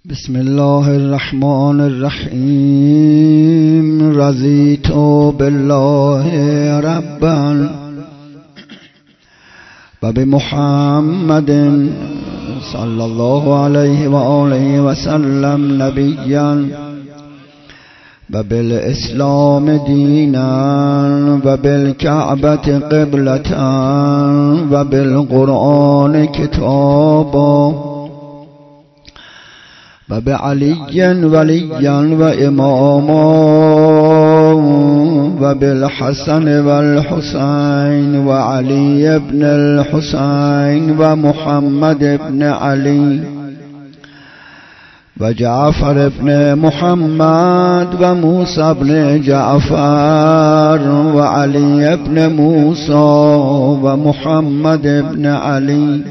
بسم الله الرحمن الرحیم. رضیت بالله ربا و بمحمد صلی الله علیه و آله و سلم نبیا و بالاسلام دینا و بالکعبة قبلتا و بالقرآن کتابا و بعلی ولیا و اماما و بالحسن و الحسین و علی ابن الحسین و محمد ابن علی و جعفر ابن محمد و موسی ابن جعفر و علی ابن موسی و محمد ابن علی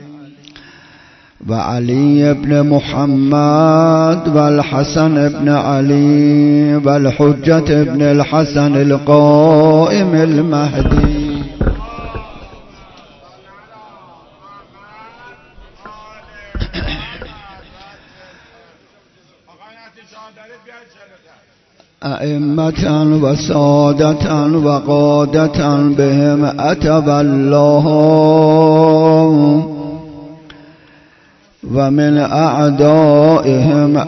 و علی ابن محمد و الحسن ابن علی و الحجة ابن الحسن القائم المهدی. ائمة و سادة و قادة بهم اتب الله و من اعدائهم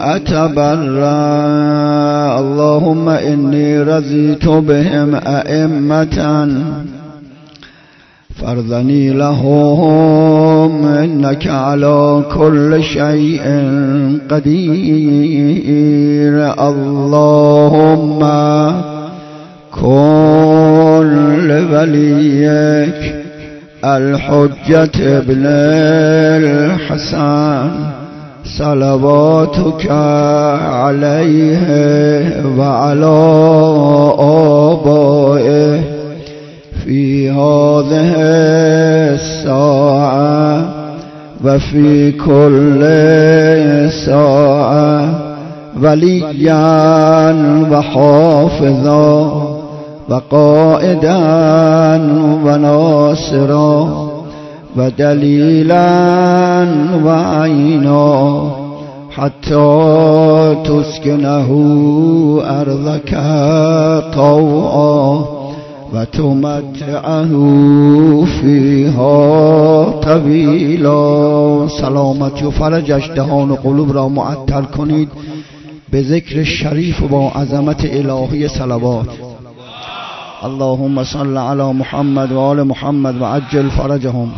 اتبرأ. اللهم انی رضیت بهم ائمة فارضنی لهم انك على كل شيء قدیر. اللهم کن لولیک الحجة ابن الحسن صلواتك عليه وعلى آبائه في هذه الساعة وفي كل ساعة وليا وحافظا وقائدا وناصرا ودليلا وعينا حتى تسكنه أرضك طوعا وتمتعه فيها طويلا. سلامتی و فرجش دهان و قلوب را معطر کنید به ذکر شریف و با عظمت الهی صلوات. اللهم صل علی محمد و آل محمد و عجل فرجهم.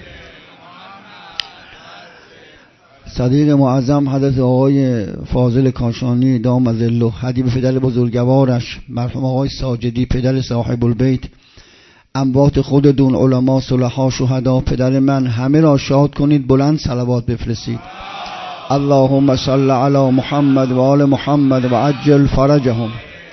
صدیق معظم حضرت آقای فاضل کاشانی دام ظله، خدیو پدر بزرگوارش مرحوم آقای ساجدی پدر صاحب البیت، اموات خودتون، علما، صلحا، شهدا، پدر من، همه را شاد کنید، بلند صلوات بفرستید. اللهم صل علی محمد و آل محمد و عجل فرجهم.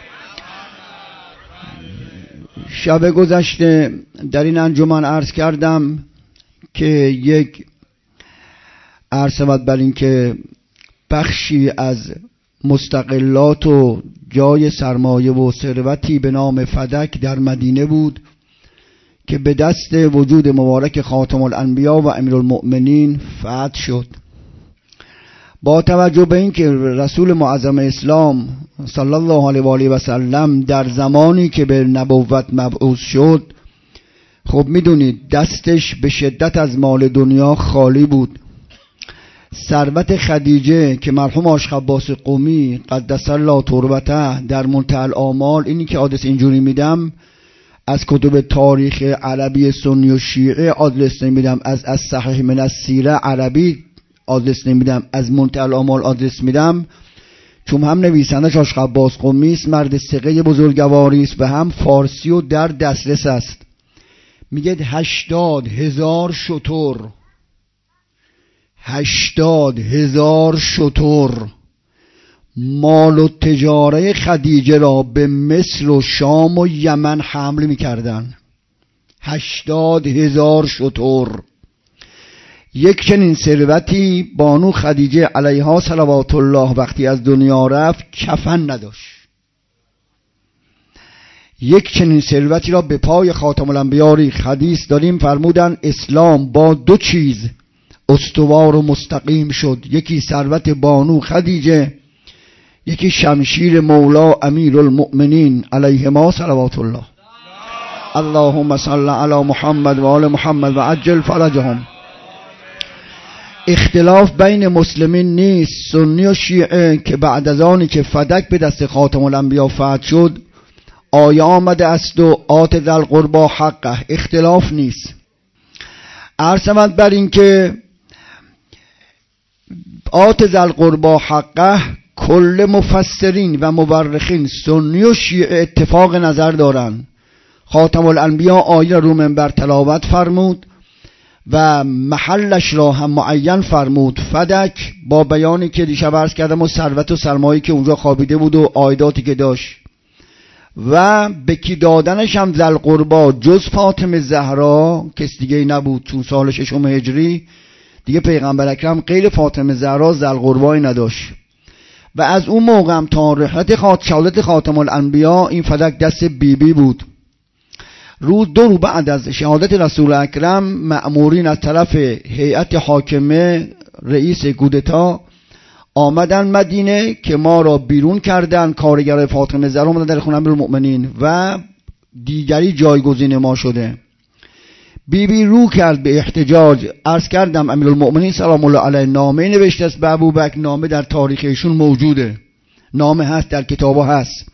شب گذشته در این انجمن عرض کردم که یک عرض شود بر این که بخشی از مستقلات و جای سرمایه و ثروتی به نام فدک در مدینه بود که به دست وجود مبارک خاتم الانبیا و امیرالمؤمنین فتح شد. با توجه به این که رسول معظم اسلام صلی الله علیه و آله و سلم در زمانی که به نبوت مبعوث شد، خب میدونید دستش به شدت از مال دنیا خالی بود. ثروت خدیجه که مرحوم آش خباس قمی قدس الله تربته در منتهی الآمال، اینی که حادث اینجوری میدم از کتب تاریخ عربی سنی و شیعه آدرس نمیدم، از صحیح من السیره عربی آدرس نمیدم، از منتهی الآمال آدرس میدم، چون هم نویسندش آش خباس قمی است، مرد ثقه بزرگواری است و هم فارسی و در دسترس است. میگه 80,000 شتر 80,000 شتر مال و تجاره خدیجه را به مصر و شام و یمن حمل میکردن. 80,000 شتر. یک چنین ثروتی بانو خدیجه علیها صلوات الله وقتی از دنیا رفت کفن نداشت. یک چنین ثروتی را به پای خاتم الانبیا ریخت. حدیث داریم فرمودن اسلام با دو چیز استوار و مستقیم شد. یکی ثروت بانو خدیجه، یکی شمشیر مولا امیر المؤمنین علیهما صلوات الله. اللهم صل علی محمد و آل محمد و عجل فرجهم. اختلاف بین مسلمین نیست، سنی و شیعه، که بعد از آنی که فدک به دست خاتم الانبیا فتح شد آیه آمده است و آت ذی القربی حقه. اختلاف نیست. عرض بر این که آت ذی القربی حقه کل مفسرین و مورخین سنی و شیعه اتفاق نظر دارند. خاتم الانبیا آیه رو منبر تلاوت فرمود و محلش را هم معین فرمود، فدک، با بیانی که دیشب عرض کردم و ثروت و سرمایه‌ای که اونجا خوابیده بود و عایداتی که داشت، و به کی دادنش هم ذی القربی جز فاطمه زهرا کس دیگه نبود، چون سال 6 هجری دیگه پیغمبر اکرم غیر فاطمه زهرا ذی القربی نداشت. و از اون موقع هم تا رحلت شهادت خاتم الانبیا این فدک دست بیبی بود. دو رو بعد از شهادت رسول اکرم مأمورین از طرف هیئت حاکمه رئیس کودتا آمدن مدینه که ما را بیرون کردن، کارگر فاطمه زهرا اومدن در خونه امیرالمؤمنین و دیگری جایگزین ما شده. بیبی رو کرد به احتجاج. عرض کردم امیرالمؤمنین سلام الله علیه نامه نوشته است به ابوبکر، نامه در تاریخ ایشون موجوده، نامه هست در کتابا هست.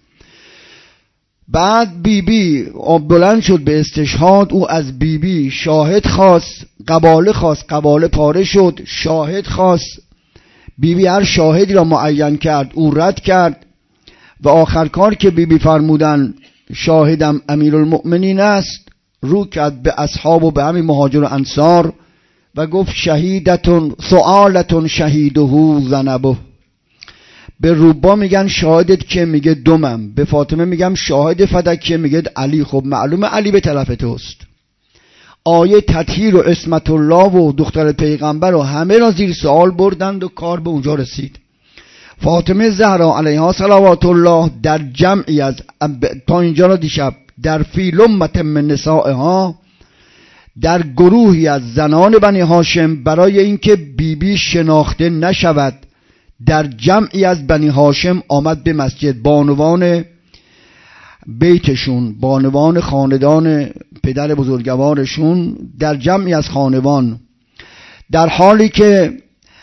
بعد بیبی بلند شد به استشهاد. او از بیبی شاهد خواست، قباله پاره شد. شاهد خواست، بیبی هر شاهدی را معین کرد، او رد کرد و آخر کار که بیبی فرمودن شاهدم امیرالمؤمنین است، رو کرد به اصحاب و به همین مهاجر و انصار و گفت شهیدتون سؤالتون شهیده ذنبه. به روبا میگن شاهدت که، میگه دومم. به فاطمه میگم شاهد فدک که، میگه علی. خب معلومه علی به طرف توست. آیه تطهیر و عصمت الله و دختر پیغمبر و همه را زیر سوال بردند و کار به اونجا رسید. فاطمه زهرا علیها صلوات الله در جمعی از تا اینجا را دیشب در فی لمة من نسائها، در گروهی از زنان بنی هاشم، برای اینکه بیبی شناخته نشود در جمعی از بنی هاشم آمد به مسجد. بانوان بیتشون، بانوان خاندان پدر بزرگوارشون در جمعی از خانوان، در حالی که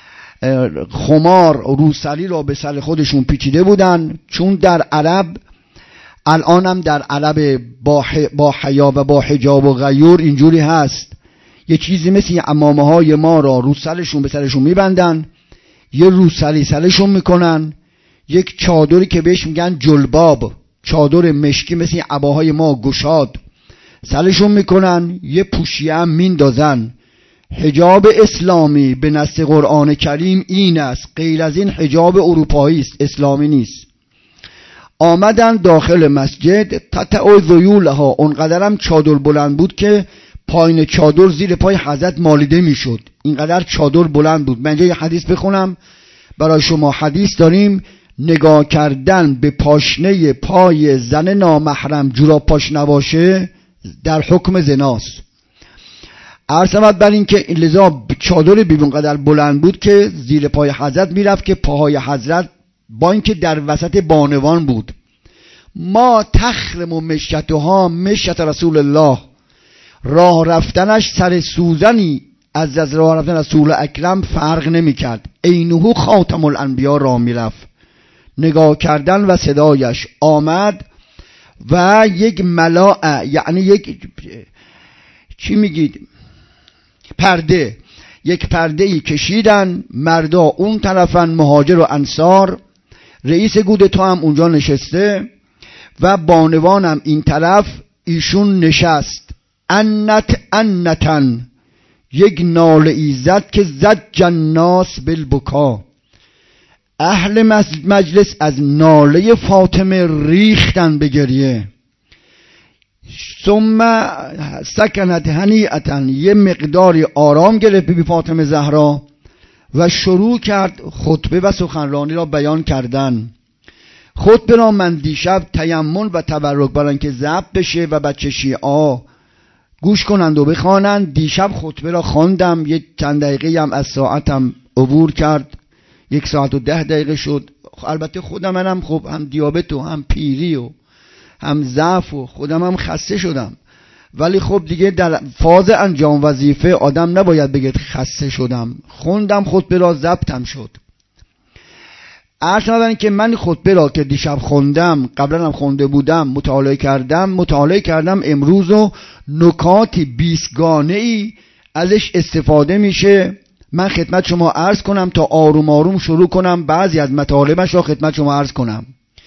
خمار روسری را به سر خودشون پیچیده بودن. چون در عرب الانم در عرب با حیا و با حجاب و غیور اینجوری هست، یه چیزی مثل عمامه های ما را روسرشون به سرشون میبندن، یه روسری سرشون میکنن، یک چادری که بهش میگن جلباب، چادر مشکی مثل عباهای ما گشاد سرشون میکنن، یه پوشیه هم میندازن. حجاب اسلامی به نص قرآن کریم این است، غیر از این حجاب اروپایی است، اسلامی نیست. آمدن داخل مسجد، تتعو ذیولها، اونقدرم چادر بلند بود که پایین چادر زیر پای حضرت مالیده میشد، اینقدر چادر بلند بود. من اینجا یه حدیث بخونم برای شما. حدیث داریم، نگاه کردن به پاشنه پای زن نامحرم جوراب پاش نباشه در حکم زناست. عرض بر این که لذا چادر بیبون قدر بلند بود که زیر پای حضرت میرفت که پاهای حضرت با اینکه در وسط بانوان بود. ما تخرم و مشتها مشت رسول الله، راه رفتنش سر سوزنی از راه رفتن رسول اکرم فرق نمی کرد. اینهو خاتم الانبیا را می رفت. نگاه کردن و صدایش آمد و یک ملاء، یعنی یک چی میگید، پرده، یک پرده ای کشیدن، مردا اون طرفن، مهاجر و انصار، رئیس کودتا هم اونجا نشسته و بانوانم این طرف. ایشون نشست، انتن، یک ناله ای زد که زد جناس بالبکا. اهل مجلس از ناله فاطمه ریختن به گریه. ثم سکنت هنیئتا، یه مقداری آرام گرفت بی فاطمه زهرا و شروع کرد خطبه و سخنرانی را بیان کردن. خطبه را من دیشب تیمم و تبرک برای اینکه ضبط بشه و بچه شیعه گوش کنند و بخوانند. دیشب خطبه را خواندم، یک چند دقیقه هم از ساعتم عبور کرد، 1 ساعت و 10 دقیقه شد. البته خودم منم خب هم دیابت و هم پیری و هم ضعف و خودم هم خسته شدم، ولی خب دیگه در فاز انجام وظیفه آدم نباید بگه خسته شدم. خوندم خطبه را، ضبطم شد. عرض شد که من خطبه را که دیشب خوندم، قبلا هم خونده بودم، مطالعه کردم امروز و نکاتی 20 گانه‌ای ازش استفاده میشه. من خدمت شما عرض کنم تا آروم آروم شروع کنم بعضی از مطالبش را خدمت شما عرض کنم.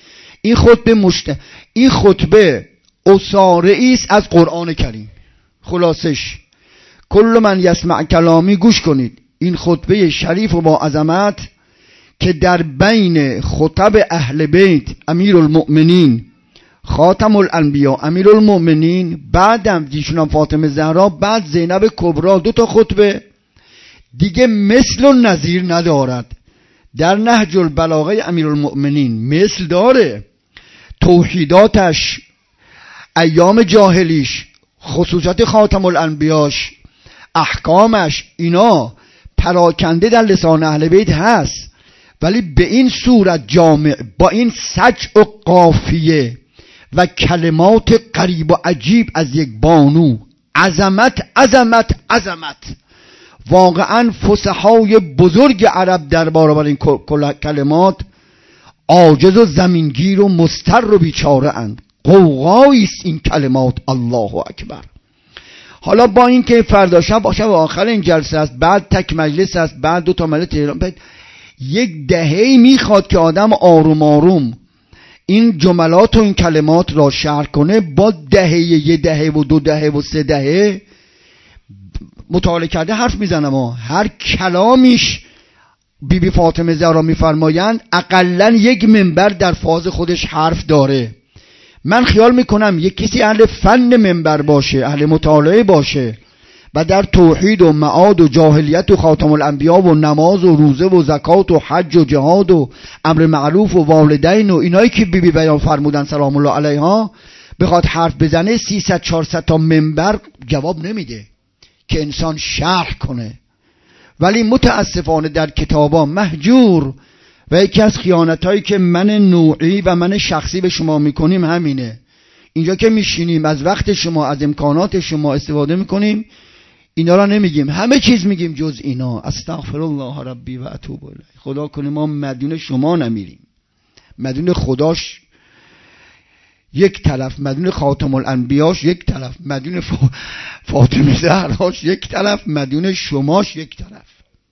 این خطبه اساره‌ای است از قرآن کریم. خلاصش کل من یسمع کلامی، گوش کنید. این خطبه شریف و با عظمت که در بین خطب اهل بیت امیرالمؤمنین خاتم الانبیا امیرالمؤمنین، بعدم دیشونم فاطمه زهرا، بعد زینب کبرا، 2 تا خطبه دیگه مثل و نظیر ندارد. در نهج البلاغه امیرالمؤمنین مثل داره، توحیداتش، ایام جاهلیش، خصوصیات خاتم الانبیاش، احکامش، اینا پراکنده در لسان اهل بیت هست، ولی به این صورت جامع، با این سجع و قافیه و کلمات غریب و عجیب از یک بانو، عظمت عظمت عظمت. واقعا فصحای بزرگ عرب در برابر این کلمات عاجز و زمینگیر و مضطر و بیچاره اند. قوقایی است این کلمات. الله اکبر. حالا با این که فردا شب آخر این جلسه است، بعد تک مجلس است، بعد 2 تا مجلس تهران، بعد 1 دهه‌ای میخواد که آدم آروم آروم این جملات و این کلمات را شرح کنه. با 1 دهه و 2 دهه و 3 دهه مطالعه کرده حرف میزنم. هر کلامیش بیبی فاطمه زهرا میفرمایند اقلن 1 منبر در فاز خودش حرف داره. من خیال میکنم یک کسی اهل فن منبر باشه، اهل مطالعه باشه و در توحید و معاد و جاهلیت و خاتم الانبیا و نماز و روزه و زکات و حج و جهاد و امر معروف و والدین و اینایی که بیبی بیان فرمودن سلام الله علیها، بخواد حرف بزنه 300-400 تا منبر جواب نمیده که انسان شرح کنه. ولی متاسفانه در کتابا محجور. و یکی از خیانتایی که من نوعی و من شخصی به شما میکنیم همینه. اینجا که میشینیم از وقت شما، از امکانات شما استفاده میکنیم، اینا را نمیگیم، همه چیز میگیم جز اینا. استغفر الله ربی و اتوب الیه. خدا کنه ما مدیون شما نمیریم، مدیون خداش یک طرف، مدیون خاتم الانبیاش یک طرف، مدیون فاطمه زهراش یک طرف، مدیون شماش یک طرف.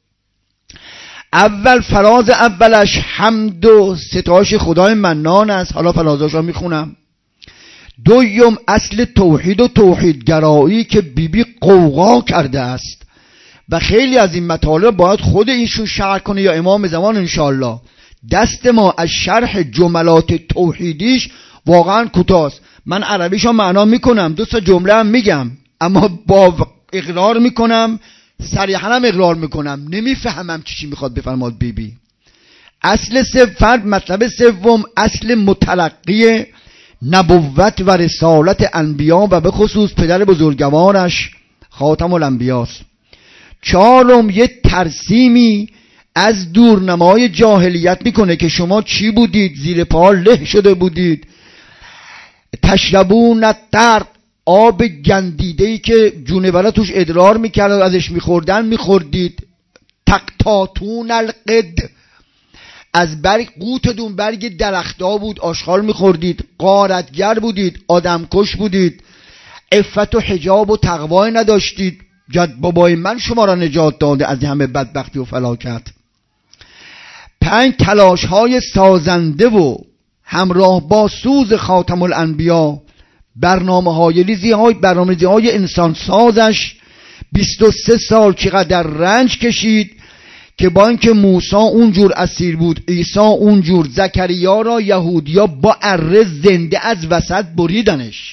اول فراز اولش حمد و ستایش خدای منان است. حالا فرازاش را میخونم. دوم اصل توحید و توحیدگرایی که بیبی قوقا کرده است و خیلی از این مطالب باید خود ایشون شرح کنه یا امام زمان انشاءالله. دست ما از شرح جملات توحیدیش واقعا کوتاست. من عربیشو معنا میکنم، 2 تا جمله هم میگم، اما با اقرار میکنم، صریحا هم اقرار میکنم نمیفهمم چی میخواد بفرماد بیبی. اصل فرد مطلب سوم اصل متلقی نبوت و رسالت انبیا و به خصوص پدر بزرگوارش خاتم الانبیاست. 4 یه ترسیمی از دورنمای جاهلیت میکنه که شما چی بودید؟ زیر پا له شده بودید. تشربون الترق، آب گندیده‌ای که جونورا توش ادرار میکرد و ازش میخوردید. تقطاتون القد، از برگ قوتتون برگ درختها بود، آشغال میخوردید. غارتگر بودید، آدمکش بودید. عفت و حجاب و تقوی نداشتید. جد بابای من شما را نجات داده از همه بدبختی و فلاکت. 5 تلاش های سازنده و همراه با سوز خاتم الانبیا، برنامه‌ریزی های انسان سازش. 23 سال چقدر رنج کشید که با اینکه موسی اونجور اسیر بود، عیسی اونجور، زکریا را یهودیا با اره زنده از وسط بریدنش.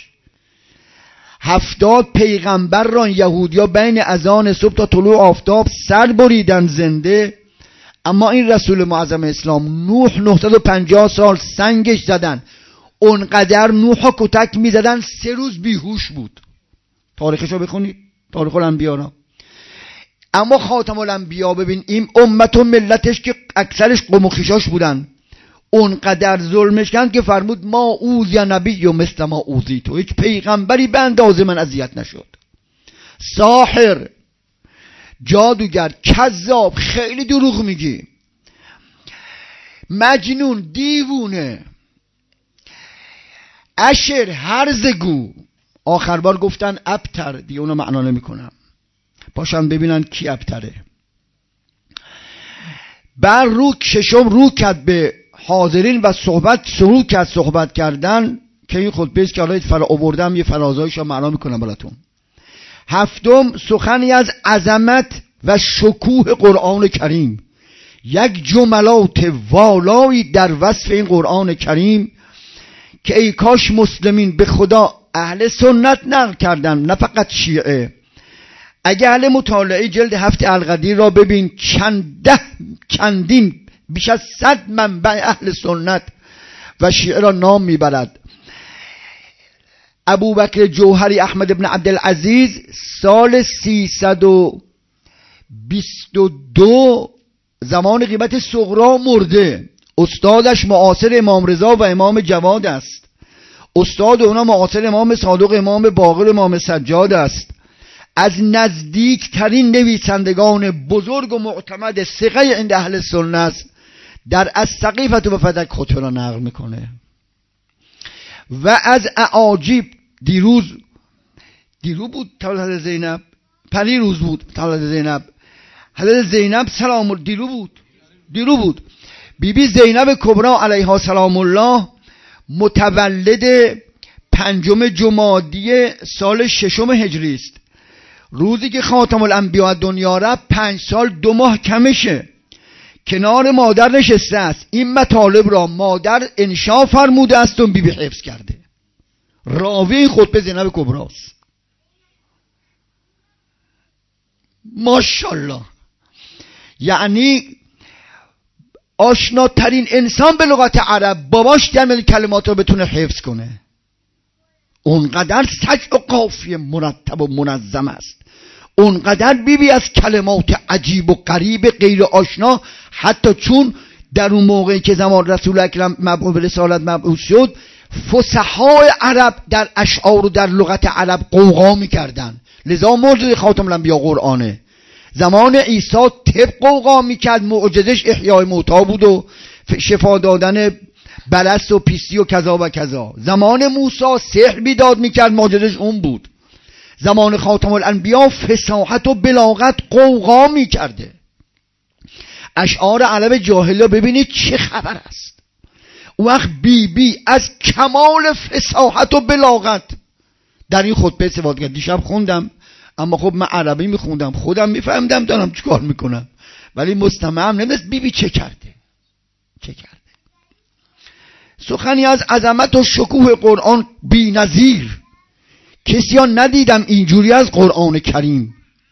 70 پیغمبر را یهودیا بین اذان صبح تا طلوع آفتاب سر بریدن زنده. اما این رسول معظم اسلام نوح 950 سال سنگش زدن، اونقدر نوح ها کتک می زدن 3 روز بیهوش بود. تاریخشو بخونید، تاریخ الانبیا را. اما خاتم الانبیا ببین این امت و ملتش که اکثرش قوم و خویشاش بودن اونقدر ظلمش کردن که فرمود ما اوذی نبی و مثل ما اوذی تو، هیچ پیغمبری به اندازه من اذیت نشد. ساحر، جادوگر، کذاب، خیلی دروغ میگی، مجنون، دیوونه، اشر، هرزگو. آخر بار گفتن ابتر، دیگه اونو معنا نمیکنم، باشن ببینن کی ابتره. بر رو ششم رو کرد به حاضرین و صحبت کردن که این خطبه است که حالا فرا آوردم یه فرازایشو معنا میکنم براتون. هفتم سخنی از عظمت و شکوه قرآن کریم، یک جملات والایی در وصف این قرآن کریم که ای کاش مسلمین به خدا اهل سنت نقل کردن، نه فقط شیعه. اگه اهل مطالعه جلد 7 القدیر را ببین، چندین بیش از 100 منبع اهل سنت و شیعه را نام میبرد. ابوبکر جوهری احمد ابن عبدالعزیز سال 322 زمان غیبت صغرا مرده. استادش معاصر امام رضا و امام جواد است. استاد اونا معاصر امام صادق، امام باقر، امام سجاد است. از نزدیک ترین نویسندگان بزرگ و معتمد ثقه عند اهل سنت است. در السقیفة و فدک خطبه را نقل میکنه. و از اعاجیب دیروز بود تولد حضرت زینب، پریروز بود تولد زینب، حضرت زینب سلام دیرو بود. بیبی زینب کبری علیها سلام الله متولد 5 جمادی سال 6 هجری است. روزی که خاتم الانبیا دنیا رفت 5 سال 2 ماه کمشه. کنار مادر نشسته است. این مطالب را مادر انشا فرموده است و بیبی حفظ کرده. راوی خطبه زینب کبری است. ماشاءالله. یعنی آشناترین انسان به لغت عرب، باباش جمع کلمات رو بتونه حفظ کنه. اونقدر سجع و قافیه مرتب و منظم است. اونقدر بیبی از کلمات عجیب و غریب غیر آشنا، حتی چون در اون موقعی که زمان رسول اکرم مبعوث به رسالت مبعوث شد، فصحای عرب در اشعار و در لغت عرب قوقا میکردن. لذا موجود خاتم الانبیا قرآنه. زمان عیسی طب قوقا میکرد، معجزش احیای موتا بود و شفا دادن برص و پیسی و کذا و کذا. زمان موسی سحر بیداد میکرد، معجزش اون بود. زمان خاتم الانبیا فصاحت و بلاغت قوقا میکرده. اشعار عرب جاهلیه ببینید چه خبر است. اون وقت بیبی از کمال فصاحت و بلاغت در این خطبه استفاده کرد. دیشب خوندم، اما خب من عربی میخوندم، خودم میفهمدم دارم چیکار میکنم، ولی مستمعم نمیدونست بیبی چه کرده. سخنی از عظمت و شکوه قرآن بی نظیر، کسی ها ندیدم اینجوری از قرآن کریم.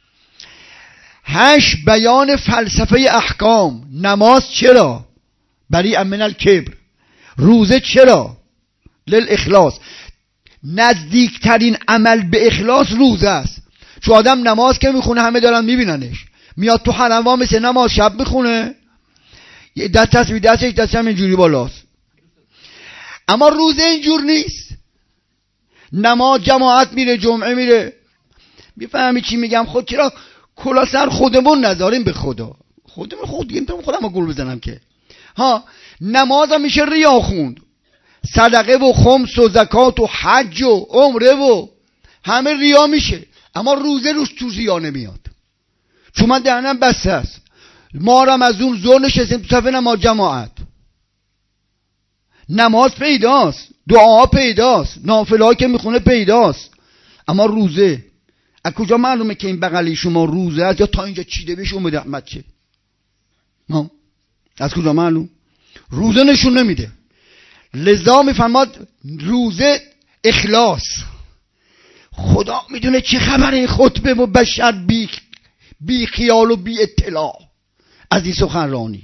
8 بیان فلسفه احکام. نماز چرا؟ بری من الکبر. روزه چرا؟ للاخلاص. نزدیکترین عمل به اخلاص روزه است. چون آدم نماز که میخونه همه دارن میبیننش، میاد تو حرم وا مثل نماز شب میخونه، یه دست تسبیح دستش، دست هم اینجوری بالاست. اما روزه اینجور نیست. نماز جماعت میره، جمعه میره. میفهمی چی میگم؟ خود چرا کلا سر خودمون نذاریم به خدا؟ خودم گول بزنم که نماز هم میشه ریا خوند، صدقه و خمس و زکات و حج و عمره و همه ریا میشه. اما روزه روش تو ریا نمیاد، چون من دهنم بسته است. ما هم از اون زور نشستیم تو صفحه نماز جماعت. نماز پیداست، دعا پیداست، نافله ها که میخونه پیداست، اما روزه از کجا معلومه که این بغلی شما روزه است یا تا اینجا چیده بهش اومده احمد چه؟ از کجا معلوم؟ روزه نشون نمیده. لذا میفهمد روزه اخلاص. خدا میدونه چه خبره این خطبه و بشر بی خیال و بی اطلاع از این سخنرانی.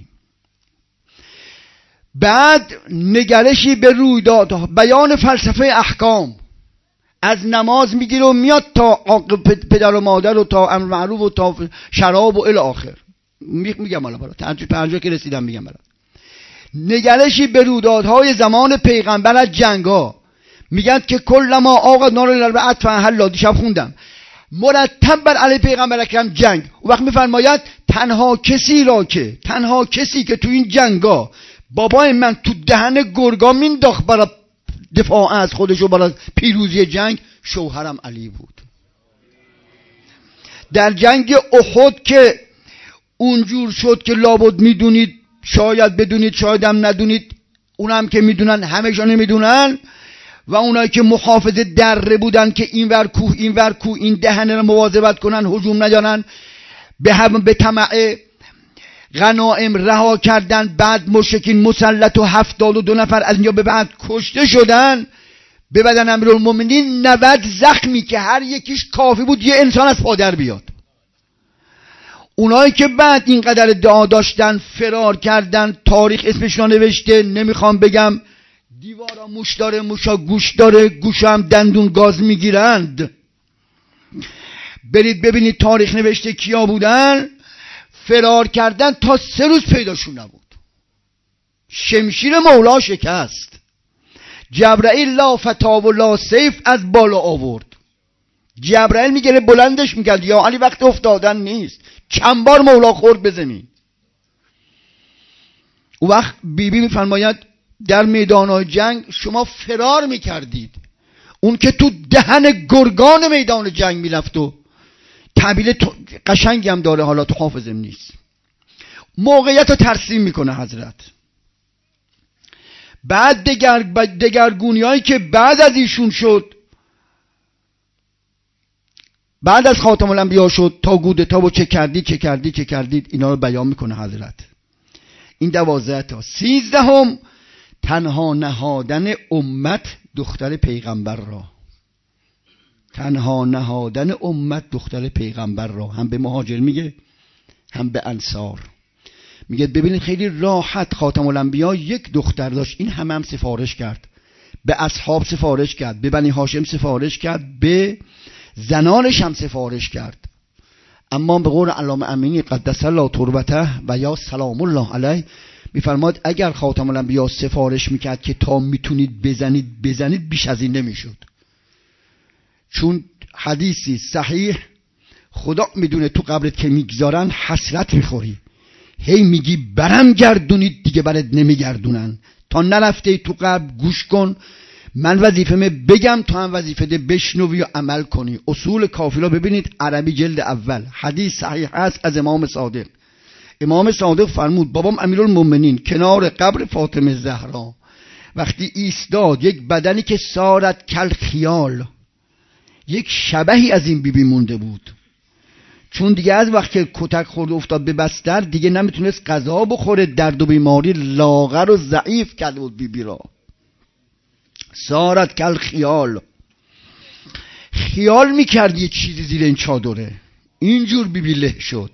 بعد نگرشی به رویدادها، بیان فلسفه احکام. از نماز میگیره و میاد تا پدر و مادر و تا امر معروف و تا شراب و الی آخر. میگم حالا برات پنجا که رسیدم میگم برات. نگرشی به رویدادهای زمان پیغمبر از جنگا میگن که کل ما آقا نار الاربعه فهلا، دیشب خوندم، مرتب بر علیه پیغمبر اکرم جنگ. و وقت میفرماید تنها کسی که تو این جنگا بابای من تو دهن گرگا مینداخت برای دفاع از خودش و برای پیروزی جنگ شوهرم علی بود. در جنگ احد که اونجور شد که لابد میدونید، شاید بدونید شاید هم ندونید، اونم که میدونن همه‌شون میدونن، و اونایی که محافظ دره بودن که این ور کوه این دهنه رو مواظبت کنن هجوم نیارن، به طمع غنایم رها کردن. بعد مشرکین مسلط و 72 نفر از اینجا به بعد کشته شدن. به بدن امیرالمومنین 90 زخمی که هر یکیش کافی بود یه انسان از پادر بیاد. اونایی که بعد اینقدر ادعا داشتن فرار کردن، تاریخ اسمشون نوشته، نمیخوام بگم، دیوارا موش داره، موشا گوش داره، گوش هم دندون گاز میگیرند. برید ببینید تاریخ نوشته کیا بودن. فرار کردن تا 3 روز پیداشون نبود. شمشیر مولا شکست. جبرائیل لا فتاب و لا سیف از بالا آورد. جبرائیل میگره بلندش میکرد، یا علی وقت افتادن نیست. چند بار مولا خورد به زمین. او وقت بیبی میفرماید در میدان جنگ شما فرار میکردید، اون که تو دهن گرگان میدان جنگ میرفت. و تعبیر قشنگی هم داره، حالا تو حافظم نیست. موقعیت رو ترسیم میکنه حضرت. بعد دگرگونی هایی که بعد از ایشون شد، بعد از خاتم الانبیا شد، تا گودتا و چه کردید اینا رو بیان میکنه حضرت. این 12 تا. 13 تنها نهادن امت دختر پیغمبر را. تنها نهادن امت دختر پیغمبر را، هم به مهاجر میگه هم به انصار میگه. ببینید خیلی راحت خاتم الانبیا یک دختر داشت، این هم سفارش کرد، به اصحاب سفارش کرد، به بنی هاشم سفارش کرد، به زنانش هم سفارش کرد. اما به قول علامه امینی قدس الله تربته و یا سلام الله علیه میفرماد اگر خاتم الانبیا سفارش میکرد که تا میتونید بزنید بیش از این نمیشد. چون حدیثی صحیح خدا میدونه تو قبرت که میگذارن حسرت میخوری، هی میگی برم گردونید، دیگه برات نمیگردونن. تا نرفته تو قبر گوش کن، من وظیفه‌مه بگم، تو هم وظیفه ده بشنوی و عمل کنی. اصول کافی را ببینید، عربی جلد اول، حدیث صحیح است از امام صادق. امام صادق فرمود بابام امیرالمومنین کنار قبر فاطمه زهرا وقتی ایستاد، یک بدنی که سارت کل خیال، یک شبهی از این بیبی مونده بود. چون دیگه از وقت که کتک خورد افتاد به بستر، دیگه نمیتونست غذا بخوره، درد و بیماری لاغر و ضعیف کرده بود بیبی را. سارت کل خیال میکرد یه چیزی زیر این چادره، اینجور بیبی له شد.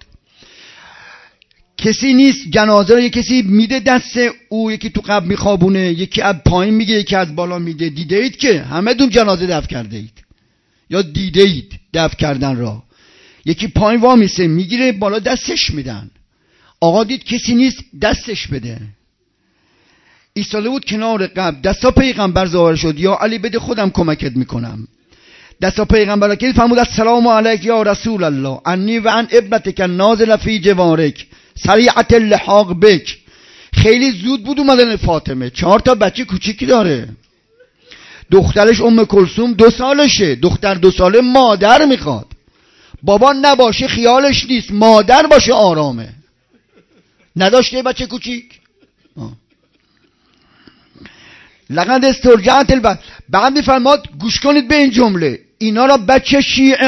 کسی نیست جنازه رو، یه کسی میده دست او، یکی تو قبر میخوابونه، یکی از پایین میگه، یکی از بالا میده. دیده اید که همه دون جنازه دفن کرده اید یا دیده اید دفن کردن را؟ یکی پایین وامیسه میگیره بالا دستش میدن. آقا دید کسی نیست دستش بده، ایستاده بود کنار قبر. دستا پیغمبر ظاهر شد، یا علی بده خودم کمکت میکنم. دستا پیغمبر که فرمود السلام علیک یا رسول الله انی و عن ابنتک نازل فی جوارک سریعت اللحاق بک. خیلی زود بود اومدن فاطمه، 4 تا بچه کوچیکی داره. دخترش ام کلثوم 2 سالشه. دختر 2 ساله مادر میخواد، بابا نباشه خیالش نیست، مادر باشه آرامه. نداشته بچه کوچیک. لقد استرجعت بعد میفرماد گوش کنید به این جمله، اینا را بچه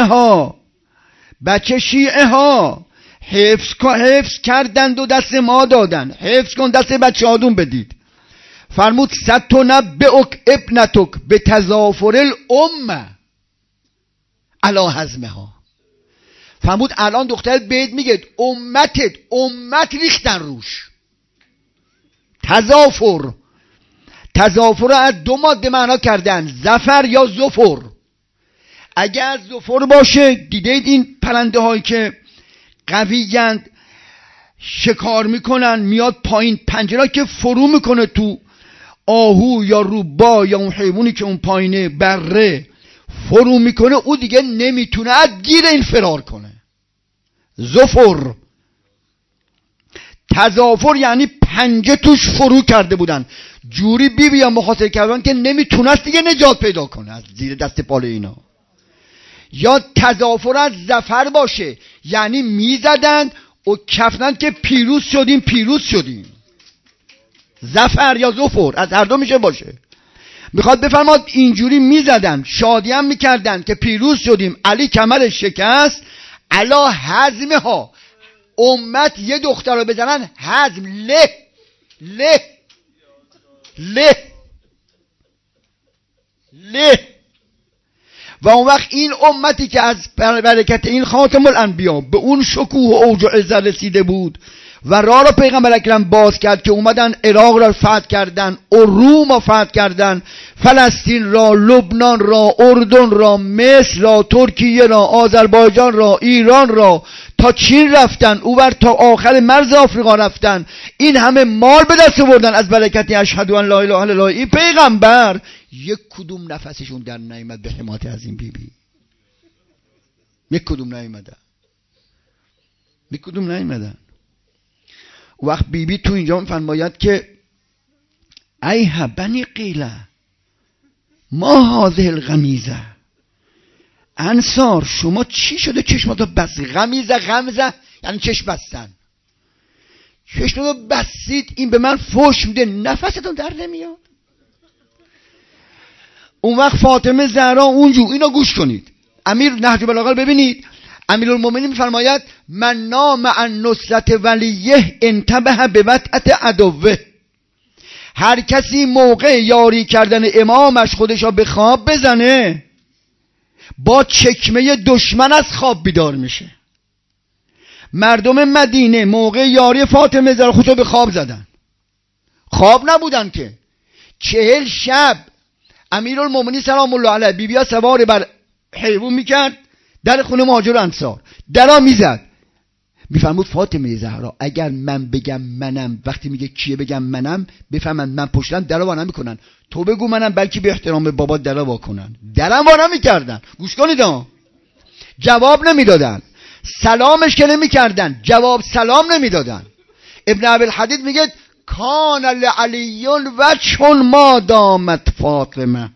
شیعه ها حفظ کردند و دست ما دادن. حفظ کن، دست بچه آدون بدید. فرمود ستنبئک ابنتک به تضافر الامه علی هضمها. فرمود الان دخترت بهت میگه امت ریختن روش. تضافر رو از 2 ماده معنا کردن، زفر یا زفر. اگر زفر باشه، دیدید این پرنده هایی که قویند شکار میکنن، میاد پایین، پنجره که فرو میکنه تو آهو یا روبا یا اون حیوانی که اون پایینه، بره فرو میکنه، او دیگه نمیتونه از گیر این فرار کنه. زفر تضافر یعنی پنجه توش فرو کرده بودن، جوری بیان محاصره کردن که نمیتونست دیگه نجات پیدا کنه از زیر دست پال اینا. یا تضافر از ظفر باشه، یعنی میزدن و کفتن که پیروز شدیم. ظفر یا ظفر از هر دو میشه باشه. میخواد بفرماد اینجوری میزدن، شادی هم میکردن که پیروز شدیم، علی کمرش شکست، علا حزمه ها، امت یه دختر رو بزنن حزم، له و اون وقت این امتی که از برکت این خاتم الانبیا به اون شکوه و اوج و عزت رسیده بود و راه را پیغمبر اکرم باز کرد که اومدن عراق را فتح کردن، روم را فتح کردن، فلسطین را، لبنان را، اردن را، مصر را، ترکیه را، آذربایجان را، ایران را، تا چین رفتن، اوور تا آخر مرز آفریقا رفتن، این همه مال به دست آوردن از برکت اشهد ان لا اله الا الله. این پیغمبر یک کدوم نفسشون در نیامد به حمایت از این بیبی، یک کدوم نیامدن. وقت بیبی تو اینجا فرماید که ایها بنی قیله ما هذه الغمیزه، انصار شما چی شده چشماتو بس؟ غمزه یعنی چشم بستن، چشماتو بستید، این به من فحش میده، نفستون در نمیاد. اون وقت فاطمه زهرا اونجور، اینا گوش کنید، امیر نهج البلاغه ببینید، امیرالمومنین میفرماید من نام عن نصرت ولیه انتبه به وطأة عدوه، هر کسی موقع یاری کردن امامش خودشو به خواب بزنه با چکمه دشمن از خواب بیدار میشه. مردم مدینه موقع یاری فاطمه زهرا خودشو به خواب زدن، خواب نبودن که 40 شب امیرالمومنین سلام الله علیه بیبیا سوار بر حیوان میکرد، در خونه مهاجر و انصار درا میزد، میفرمود فاطمه زهرا اگر من بگم منم، وقتی میگه کیه بگم منم، بفهمن من پشتم درا وا نمیکنن، تو بگو منم، بلکه به احترام بابا درا وا کنن. درم وا نمیکردن، گوش کنید ها، جواب نمیدادن، سلامش که نمیکردن، جواب سلام نمیدادن. ابن ابوالحدید میگه کان لعلی وجه ما دامت فاطمه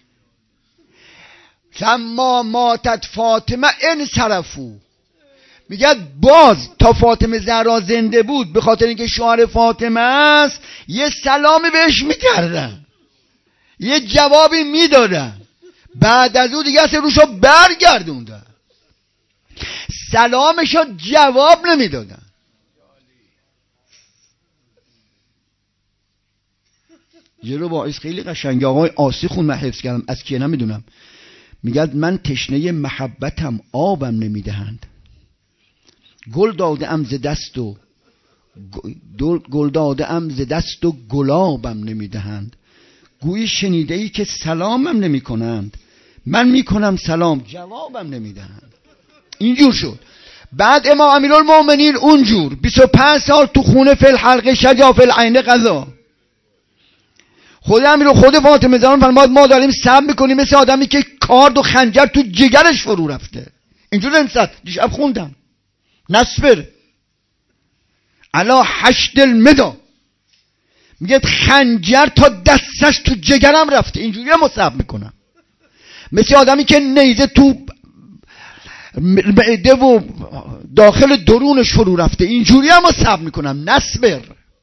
لما ماتت فاطمه انصرفوا، میگه باز تا فاطمه زهرا زنده بود به خاطر اینکه شوهر فاطمه است یه سلامی بهش میکردن، یه جوابی میدادن، بعد از اون دیگه اصلا روشو برگردوندن، سلامشو جواب نمیدادن. یه رو باعث خیلی قشنگه آقای آسی خون من حفظ کردم، از کیه نمیدونم، میگه من تشنه محبتم آبم نمیدهند، گل داده ام ز دست و گلابم نمیدهند، گویی شنیده ای که سلامم نمی کنند، من میکنم سلام جوابم نمیدهند. اینجور شد. بعد امام امیرالمومنین اونجور 25 سال تو خونه فی الحلقه شجا فی العین قضا، خود فاطمه زهرا فرمود ما داریم صبر میکنیم مثل آدمی که کارد و خنجر تو جگرش فرو رفته، اینجور نمیصد. دیشب خوندم نصبر علا 8 المدا، میگه خنجر تا دستش تو جگرم رفته، اینجوری هم صبر میکنم، مثل آدمی که نیزه تو معده و داخل درونش فرو رفته، اینجوری هم صبر میکنم. نصبر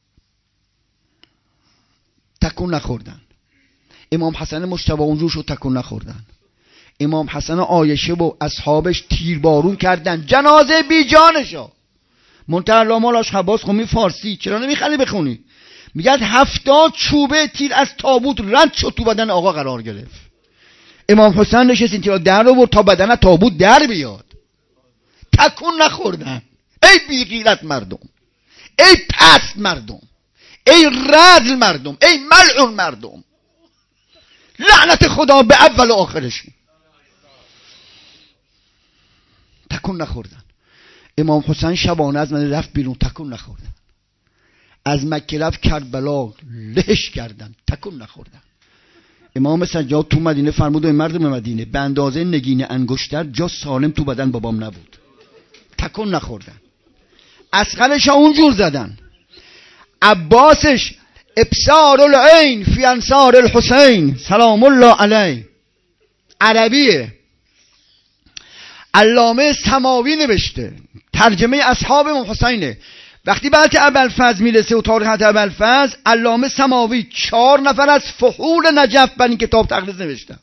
تکون نخوردن. امام حسن مجتبی اونجور شد تکون نخوردن. امام حسن و عایشه و اصحابش تیربارون کردن جنازه بی جانشو. منتهی علامه حباس خومی فارسی چرا نمیخونی بخونی؟ میگه 70 چوبه تیر از تابوت رد شد تو بدن آقا قرار گرفت. امام حسین نشست این تیر در رو برد تا بدن تابوت در بیاد. تکون نخوردن. ای بی غیرت مردم، ای پست مردم، ای رذل مردم، ای ملعون مردم، لعنت خدا به اول و آخرشون. تکون نخوردن. امام حسین شبانه از من رفت بیرون، تکون نخوردن. از مکه رفت کربلا، لهش کردن، تکون نخوردن. امام سجاد تو مدینه فرمود مردم مدینه به اندازه نگین انگشتر جا سالم تو بدن بابام نبود، تکون نخوردن. اصغرش اونجور زدن. عباسش ابصار العین فی انصار الحسین سلام الله علیه، عربیه. علامه سماوی نوشته، ترجمه اصحاب امام حسینه. وقتی بعد ابوالفضل میرسه و تاریخ ابوالفضل، علامه سماوی 4 نفر از فحول نجف بر این کتاب تقریض نوشتن،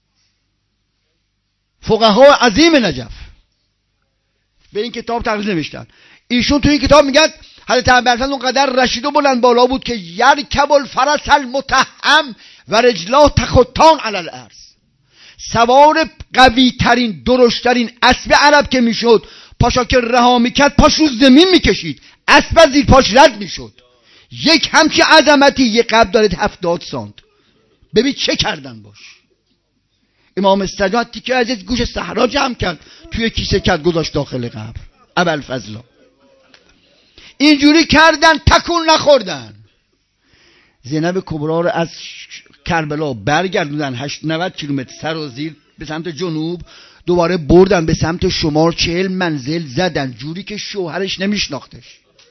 فقها عظیم نجف به این کتاب تقریض نوشتن. ایشون تو این کتاب میگن حضرت ابوالفضل اونقدر رشید و بلند بالا بود که یرکب الفرس المتهم و رجلاه تخطان علی الارض، سوار قوی ترین درشترین اسب عرب که میشد، پاشا که رها میکرد پاش رو زمین میکشید، اسب زیر پاش رد میشد. یک همچی عظمتی یه قبر داره 70 سانت. ببین چه کردن باش. امام سجاد تیکه از گوش صحرا جمع کرد، توی کیسه کرد گذاشت داخل قبر. ابوالفضل اینجوری کردن، تکون نخوردن. زینب کبرا رو از کربلا برگردوندن 90 کیلومتر سر و زیر به سمت جنوب، دوباره بردن به سمت شمال، 40 منزل زدن جوری که شوهرش نمیشناختش.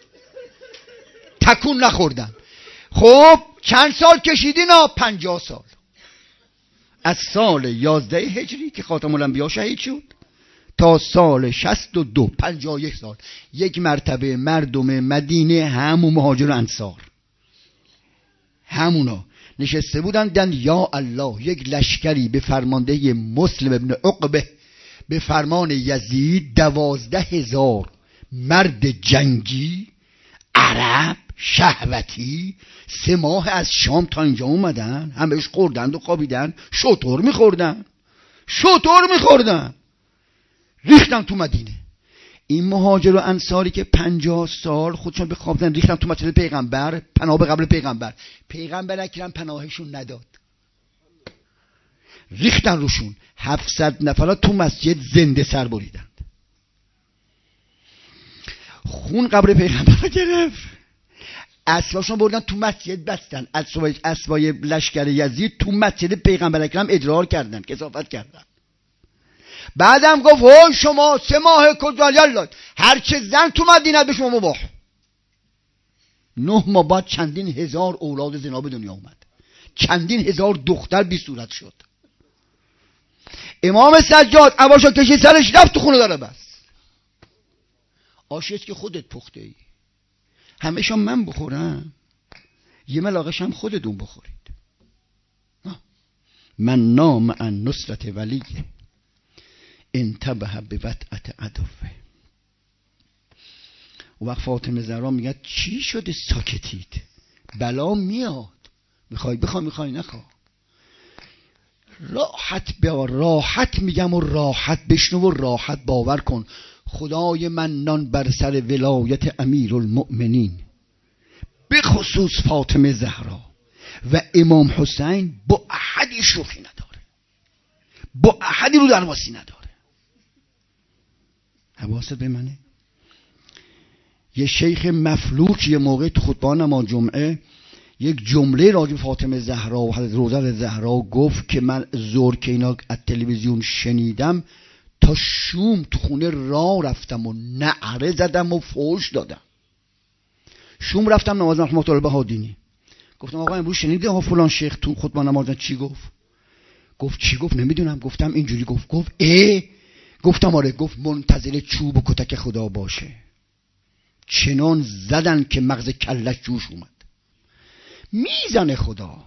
تکون نخوردن. خب چند سال کشیدین؟ 50 سال. از سال 11 هجری که خاتم الانبیا شهید شد تا سال 62 51 سال یک مرتبه مردم مدینه همون مهاجر و انصار همونا نشسته بودن دن یا الله یک لشکری به فرمانده مسلم ابن عقبه به فرمان یزید 12,000 مرد جنگی عرب شهوتی 3 ماه از شام تا اینجا اومدن، همهش خوردند و خوابیدن، شطور میخوردن ریختن تو مدینه. این مهاجر و انصاری که 50 سال خودشون بخوابیدن ریختن تو مسجد پیغمبر، پناه به قبر پیغمبر اکرم پناهشون نداد، ریختن روشون. 700 نفر تو مسجد زنده سر بریدند. خون قبر پیغمبر گرفت، اسباشون بردن تو مسجد بستن، اسبای لشکر یزید تو مسجد پیغمبر اکرم ادرار کردن، کثافت کردن. بعدم گفت هوی شما 3 ماه کجا، یالا هر چه زن تو مدینه به شما مباح. 9 ماه بعد چندین هزار اولاد زنا به دنیا اومد، چندین هزار دختر بی صورت شد. امام سجاد عباشو کشید سرش رفت تو خونه داره بس. آشیست که خودت پخته ای، همه‌شم من بخورم، یه ملاقش هم خودتون بخورید. من نام عن نصرت ولی انتبه به وطأت عدوه. و وقت فاطمه زهرا میگه چی شده ساکتید؟ بلا میاد، میخوای نخوا. راحت میگم و راحت بشنو و راحت باور کن. خدای منان بر سر ولایت امیرالمؤمنین به خصوص فاطمه زهرا و امام حسین با احدی شوخی نداره، با احدی رو درواسی نداره. حواست به منه. یه شیخ مفلوک یه موقع تو خطبه نماز جمعه یک جمله راجع به فاطمه زهرا و حضرت روزه زهرا گفت که من زور که اینا از تلویزیون شنیدم تا شوم تو خونه راه رفتم و نعره زدم و فوش دادم. شوم رفتم نماز رحمت الله بهادینی، گفتم آقا امروز شنیدی آقا فلان شیخ تو خطبه نماز چی گفت؟ گفت چی گفت؟ نمیدونم. گفتم اینجوری گفت گفتم آره. گفت منتظر چوب و کتک خدا باشه. چنان زدن که مغز کلش جوش اومد. میزنه خدا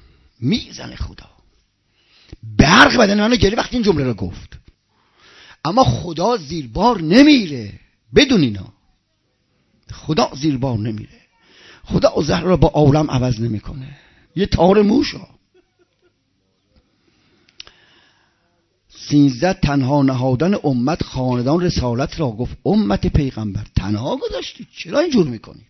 برق بدن منو گری وقتی این جمله رو گفت. اما خدا زیر بار نمیره، بدون اینا خدا زیر بار نمیره. خدا زهر رو با عالم عوض نمیکنه. یه تار موشا 13 تنها نهادن امت خاندان رسالت را گفت امت پیغمبر تنها گذاشتید، چرا اینجور میکنید؟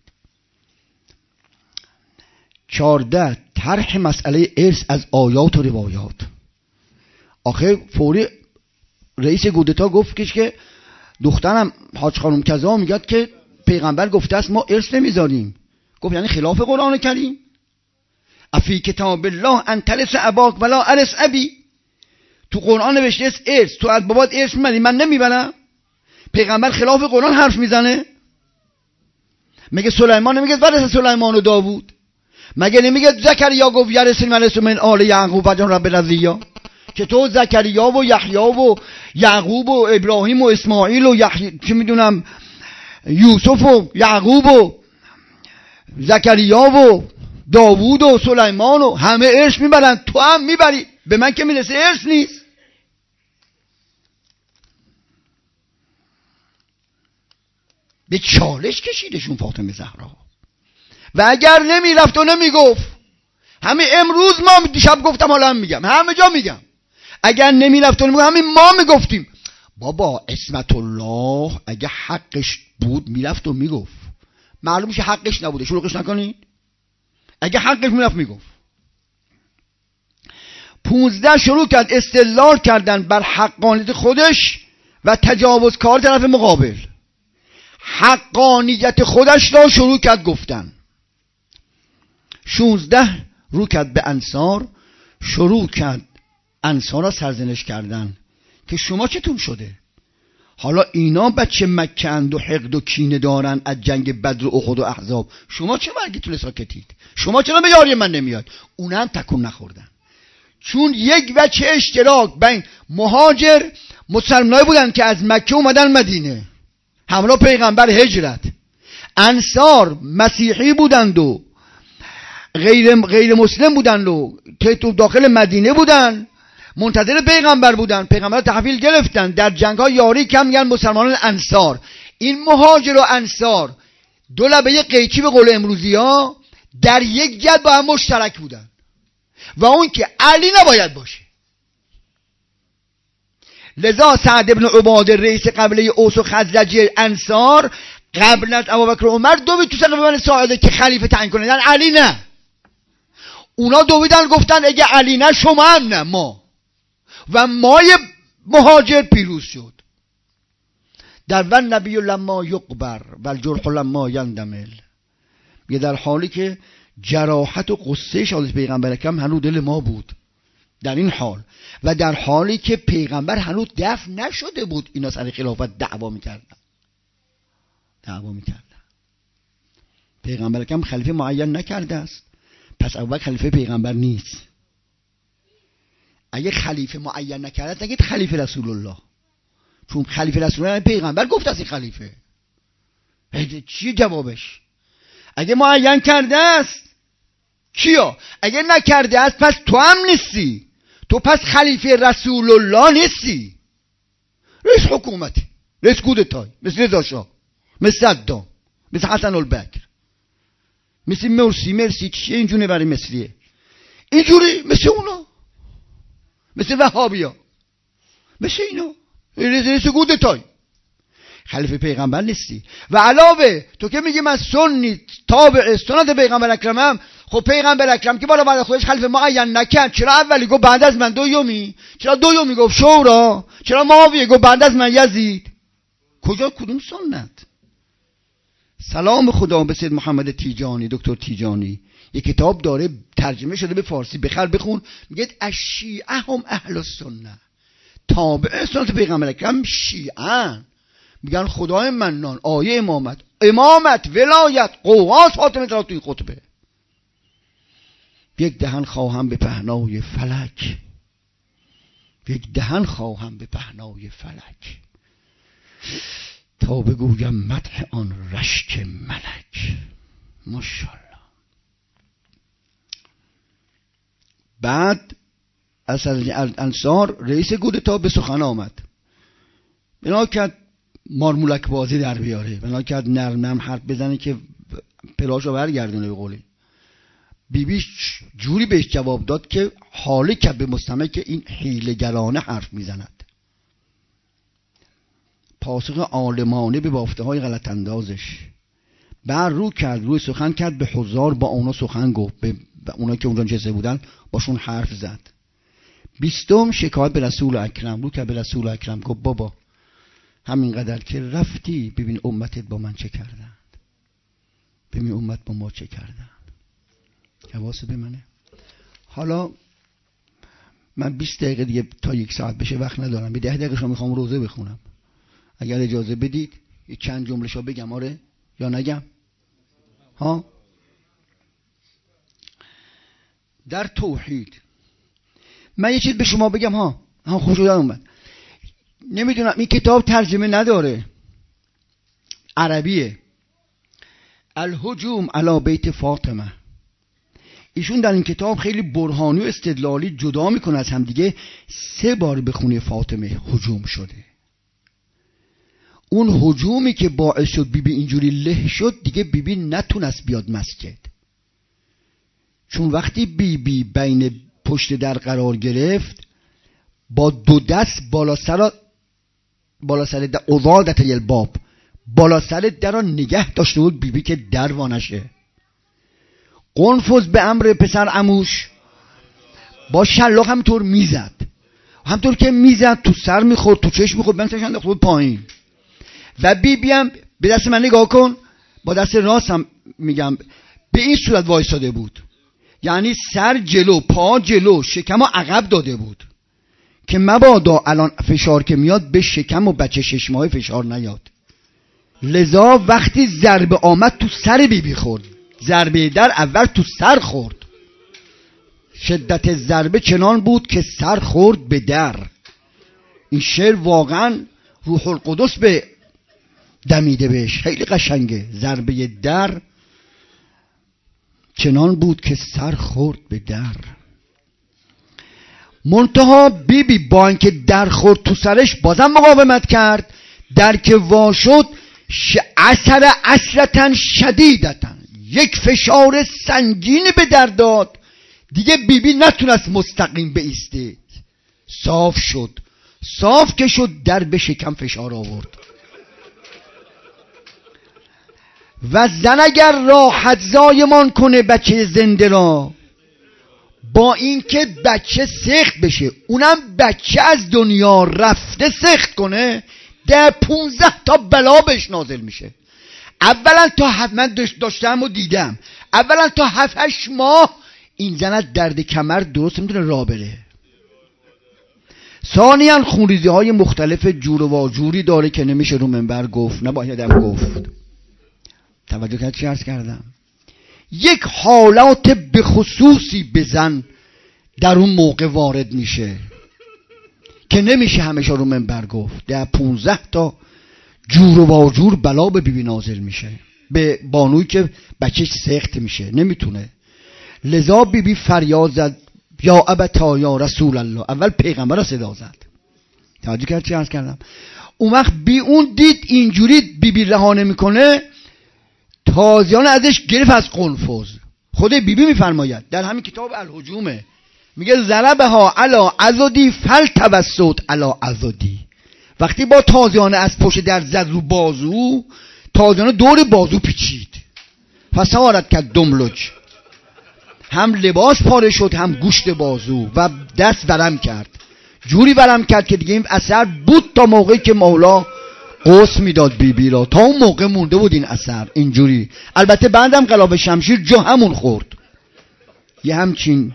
14 طرح مسئله ارث از آیات و روایات. آخه فوری رئیس کودتا گفت که دخترم حاج خانم کذا میگه که پیغمبر گفته است ما ارث نمیذاریم. گفت یعنی خلاف قرآن کریم؟ افی کتاب الله ان ترث اباک ولا ارث ابی. تو قرآن نوشته است ارث، تو از بابات ارث میبری، من نمیبرم. پیغمبر خلاف قرآن حرف میزنه؟ میگه سلیمان نمیگه ورث سلیمان و داوود؟ مگه نمیگه زکریا گفت یرث من آل یعقوب و جان رب رضیا؟ که تو زکریا و یحیی و یعقوب و ابراهیم و اسماعیل و چه میدونم یوسف و یعقوب و زکریا و داوود و سلیمان و همه ارث میبرن، تو هم میبری، به من که میرسه ارث نیست. به چالش کشیدشون فاطمه زهرا. و اگر نمیرفت و نمیگفت، همین امروز ما دیشب گفتم حالا هم میگم، همه جا میگم، اگر نمیرفت و نمیگفت، همین ما میگفتیم بابا عصمت الله اگه حقش بود میرفت و میگفت. معلوم میشه حقش نبوده، شروعش نکنید. اگه حقش میرفت میگفت. 15 شروع کرد استدلال کردن بر حقانیت خودش و تجاوزکار طرف مقابل. حقانیت خودش را شروع کرد گفتن. 16 رو کرد به انصار، شروع کرد انصار را سرزنش کردن که شما چطور شده؟ حالا اینا بچه مکه اند و حقد و کینه دارن از جنگ بدر و احد و احزاب، شما چه برگیتون ساکتید؟ شما چرا به یاری من نمیاد؟ اونم تکون نخوردن، چون یک وجه اشتراک بین مهاجر مسلمانایی بودن که از مکه اومدن مدینه همراه پیغمبر هجرت، انصار مسیحی بودند و غیر مسلم بودند و که تو داخل مدینه بودن منتظر پیغمبر بودن، پیغمبر تحویل گرفتن، در جنگ ها یاری کم میگن مسلمانان انصار. این مهاجر و انصار دو لبه قیچی به قول امروزی ها در یک جد با هم مشترک بودن و اون که علی نباید باشه. لذا سعد ابن عباده رئیس قبیله اوس و خزرج انصار قبل از ابوبکر و عمر دوید تو سقف بنی ساعده که خلیفه تعیین کنه، علی نه. اونا دویدن گفتن اگه علی نه شما هم نه، ما و مای مهاجر پیروز شد. در ون نبی لما یقبر و الجرح لما یندمل، یه در حالی که جراحت و قصه شاد پیغمبر اکرم هنوز دل ما بود در این حال، و در حالی که پیغمبر هنوز دفن نشده بود اینا سر خلافت دعوا میکردن. پیغمبر اکرم خلیفه معین نکرده است، پس ابوبکر خلیفه پیغمبر نیست. اگه خلیفه معین نکرده نگید خلیفه رسول الله، چون خلیفه رسول الله پیغمبر گفت از این خلیفه. چیه جوابش؟ اگه معین کرده است کیا؟ اگه نکرده است پس تو هم نیستی، تو پس خلیفه رسول الله نیستی، رئیس حکومتی، رئیس کودتای، مثل رضا شاه، مثل صدام، مثل حسن البکر، مثل مرسی چیه اینجوری برای مصریه، اینجوری مثل اونا، مثل وهابیا، مثل اینا، رئیس کودتای، خلیفه پیغمبر نیستی. و علاوه تو که میگی من سنی تابع سنت پیغمبر اکرمم، خب پیغمبر اکرم که بالا بعد خودش خلیفه معین نکرد، چرا اولی گفت بعد از من دومی؟ چرا دومی گفت شورا؟ چرا معاویه گفت بعد از من یزید؟ کجا کدوم سنت؟ سلام خدا به سید محمد تیجانی، دکتر تیجانی، یک کتاب داره ترجمه شده به فارسی، بخر بخون، میگه الشیعه هم اهل السنه، تابع سنت پیغمبر اکرم شیعه، میگن خدای منان، آیه امامت ولایت قواس فاطمه زهرا توی خطبه. یک دهن خواهم به پهنای فلک، یک دهن خواهم به پهنای فلک، تا بگویم مدح آن رشک ملک. ماشاءالله. بعد از انصار رئیس کودتا به سخن آمد، بنا کرد مارمولک بازی در بیاره، بنا کرد نرم حرف بزنه که پلاشو برگردونه. به قولی بیبیش جوری بهش جواب داد که حاله کرد به مستمع که این حیله‌گرانه حرف میزند. پاسخ عالمانه به بافته های غلط اندازش. بعد رو کرد، روی سخن کرد به حضار، با اونا سخن گفت، به اونا که اونجا نشسته بودن باشون حرف زد. 20 شکایت به رسول اکرم، رو کرد به رسول اکرم گفت بابا همینقدر که رفتی ببین امتت با من چه کردن، ببین امت با ما چه کردن. حواست به منه. حالا من 20 دقیقه دیگه تا 1 ساعت بشه وقت ندارم، به 10 دقیقه شو میخوام روزه بخونم. اگر اجازه بدید یه چند جمله شو بگم، آره یا نگم؟ ها، در توحید من یه چیز به شما بگم. ها خوش اومد. نمیدونم این کتاب ترجمه نداره، عربیه. الهجوم علی بیت فاطمه. ایشون در این کتاب خیلی برهانی و استدلالی جدا میکنه از هم دیگه. 3 بار به خونه فاطمه هجوم شده. اون هجومی که باعث شد بیبی اینجوری له شد دیگه بیبی نتونست بیاد مسجد، چون وقتی بیبی بین پشت در قرار گرفت با 2 دست بالا سر در اوضادت الباب، بالا سر در را نگه داشته بود بیبی که در وانشه. قنفذ به امر پسر عموش با شلاق همطور میزد، همطور که میزد تو سر میخورد، تو چشم میخورد، بنتش انداخت بود پایین. و بیبی هم به دست من نگاه کن، با دست راستم میگم به این صورت وایساده بود، یعنی سر جلو، پا جلو، شکم رو عقب داده بود که مبادا الان فشار که میاد به شکم و بچه 6 ماهه فشار نیاد. لذا وقتی ضربه آمد تو سر بیبی خورد، ضربه در اول تو سر خورد، شدت ضربه چنان بود که سر خورد به در. این شعر واقعا روح القدس به دمیده بهش، خیلی قشنگه. ضربه در چنان بود که سر خورد به در. منتها بیبی با اینکه در خورد تو سرش بازم مقاومت کرد، در که وا شد اثر اثرتن شدیدتن، یک فشار سنگینی به در داد. دیگه بیبی نتونست مستقیم بایسته، صاف شد. صاف که شد در به شکم فشار آورد. و زن اگر راحت زایمان کنه بچه زنده را، با اینکه بچه سخت بشه، اونم بچه از دنیا رفته سخت کنه، 15 تا بلا بهش نازل میشه. اولا تا من داشتم و دیدم، اولا تا 7-8 ماه این زن از درد کمر درست میتونه راه بره. ثانیاً خونریزی های مختلف جور و واجوری داره که نمیشه رو منبر گفت، نبایدم گفت. توجه کرد چی عرض کردم؟ یک حالات به خصوصی بزن در اون موقع وارد میشه که نمیشه همیشه رو منبر گفت. 15 تا جور و واجور بلا به بیبی نازل میشه، به بانوی که بچهش سخت میشه نمیتونه. لذا بیبی فریاد زد یا ابتا یا رسول الله، اول پیغمبر را صدا زد. توجه کرد چی عرض کردم؟ اون وقت اون دید اینجوری بیبی رها نمیکنه، تازیان ازش گرفت از قنفذ. خود بیبی میفرماید در همین کتاب الهجومه، میگه ضربها علی عضدی فلتوسط علی عضدی. وقتی با تازیانه از پشت در زد رو بازو، تازیانه دور بازو پیچید، فسارت کرد دملج، هم لباس پاره شد هم گوشت بازو، و دست ورم کرد، جوری ورم کرد که دیگه این اثر بود تا موقعی که مولا قوس میداد بیبی را. تا اون موقع مونده بود این اثر اینجوری. البته بعدم قلاب شمشیر جو همون خورد. یه همچین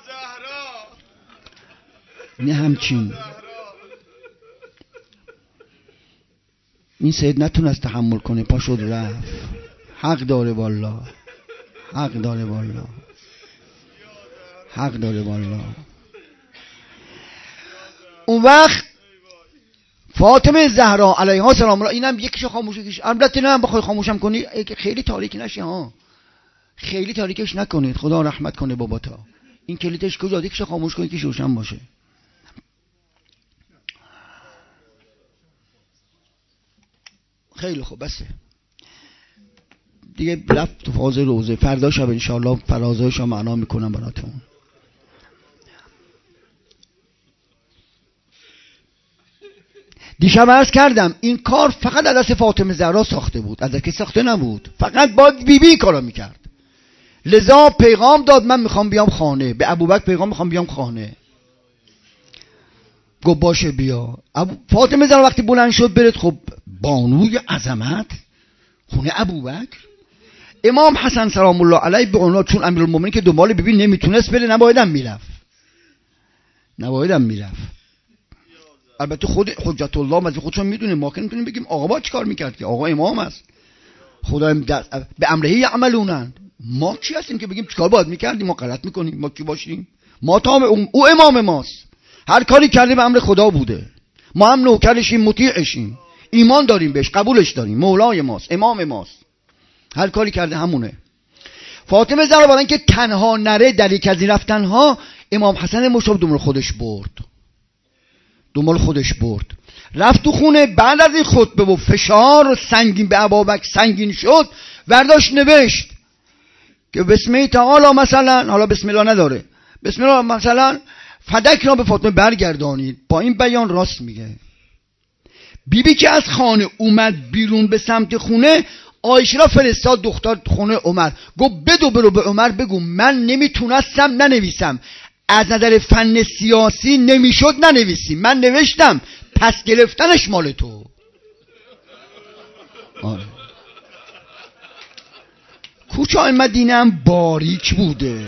این سید نتونست تحمل کنه، پا شد رفت. حق داره والله، حق داره والله، حق داره والله. اون وقت فاطمه زهرا علیها السلام، اینم یکیشو خاموش کش. البته نه بخوای خاموشم کنی خیلی تاریک نشه ها، خیلی تاریکش نکنید، خدا رحمت کنه باباتا. این کلیدش کجاست؟ یکیشو خاموش کنید که روشن باشه. خیلی خوب، بسه دیگه. رفت تو فاز روزه. فردا شب انشاءالله فرازایشو معنا میکنم براتون. دیشب عرض کردم این کار فقط از دست فاطمه زهرا ساخته بود، از کسی ساخته نبود، فقط باید بیبی کارا میکرد. لذا پیغام داد من میخوام بیام خانه، به ابوبکر پیغام میخوام بیام خانه. گفت باشه بیا. فاطمه زهرا وقتی بلند شد برد، خب بانوی عظمت خونه ابوبکر، امام حسن سلام الله علیه به عنوان چون امیرالمومنین که دنبال بیبی نمیتونست بره، نبایدم میرفت. البته خود حجت الله از خودشون میدونه، ما که نمیتونیم بگیم آقا با چیکار میکرد که آقا امام است، خدا به امره یعملونن. ما کی هستیم که بگیم چیکار باید میکردیم؟ ما غلط میکنیم، ما کی باشیم؟ ما تا او امام ماست، هر کاری کرده به امر خدا بوده، ما هم نوکرشیم، مطیعشیم، ایمان داریم بهش، قبولش داریم، مولای ماست، امام ماست، هر کاری کرده همونه. فاطمه زهرا برای اینکه تنها نره در یک از این رفتنها، امام حسن مشتبه دنبال خودش برد، رفت تو خونه. بعد از این خطبه و فشار سنگین به ابوبکر سنگین شد، برداشت نوشت که بسم الله تعالی، مثلا حالا بسم الله نداره، بسم الله مثلا فدک را به فاطمه برگردانید. با این بیان راست میگه. بیبی که از خانه اومد بیرون به سمت خونه، عایشه را فرستاد دختر خونه عمر، گفت برو به عمر بگو من نمیتونستم ننویسم، از نظر فن سیاسی نمیشد ننویسیم، من نوشتم، پس گرفتنش مال تو. آره. کوچه های مدینه هم باریک بوده،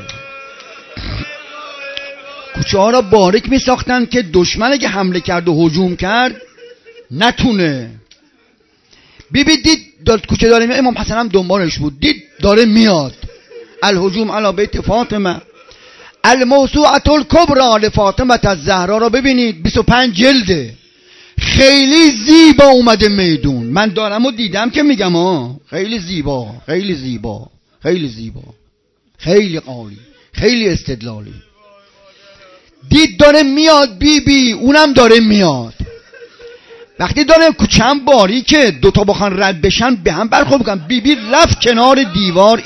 کوچه ها را باریک می ساختن که دشمن که حمله کرد و هجوم کرد نتونه. بیبی دید کوچه داره میاد، امام حسن هم دنبالش بود، دید داره میاد. الهجوم علی بیت فاطمه، الموسوعة الکبری لفاطمه الزهرا را ببینید، 25 جلده، خیلی زیبا اومده میدون. من دارم و دیدم که میگم خیلی زیبا، خیلی قالی، خیلی استدلالی. دید داره میاد بیبی، اونم داره میاد. وقتی داره چند باری که دوتا بخوان رد بشن به هم برخورد میکنن، بیبی رفت کنار دیوار